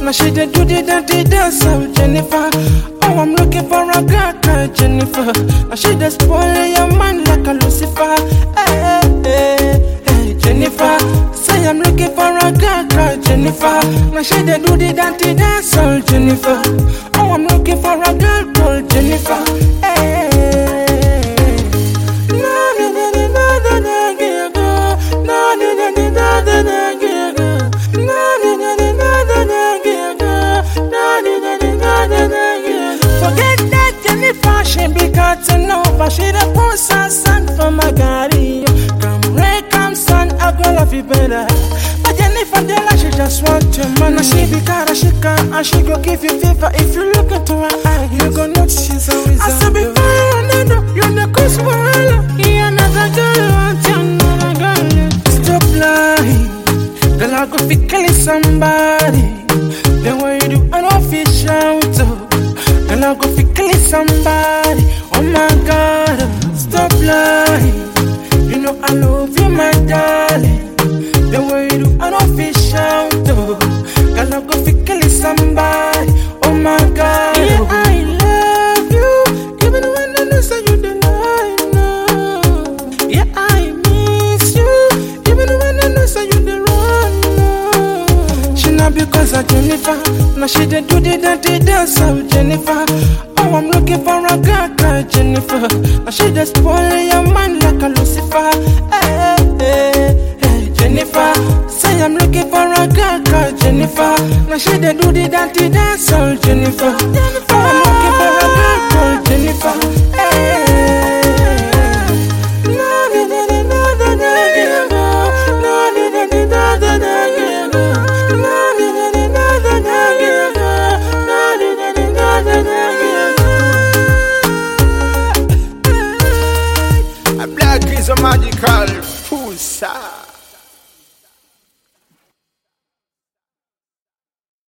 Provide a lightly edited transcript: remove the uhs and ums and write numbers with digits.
Now she dey do the dirty dance of Jennifer. Oh, I'm looking for a girl called Jennifer. Now she dey spoil your mind like a Lucifer. Hey, hey, hey, Jennifer. Say I'm looking for a girl called Jennifer. Now she dey do the dirty dance of Jennifer. Oh, I'm looking for a girl called Jennifer. Hey. Forget that Jennifer, she be cutting over. She the post and sand for my Gary. Come rain, come sun, I go love you better. But Jennifer, she just want your man. And she be cara, she can, and she go give you fever. If you look into her eye, you go know she's always I said before you the cause for her. He another girl, want you another girl. Stop lying, girl, I go fi killing somebody. The way you do, I don't feel shout. Girl, I go fi killing somebody. Oh my God, stop lying. You know I love you, my darling. The way you do, I don't feel shout. Girl, I go fi killing somebody. Oh my God, yeah, I love you. Even when I know say you deny, no. Yeah, I miss you. Even when I know say you the run, no. She not because of Jennifer. Now she dey do the dirty dance of Jennifer. Oh, I'm looking for a girl called Jennifer. Now she dey spoil your mind like a Lucifer. Hey, hey, hey, Jennifer. Say I'm looking for a girl called Jennifer. Now she dey do the dirty dance of Jennifer. Oh, I'm looking for a girl.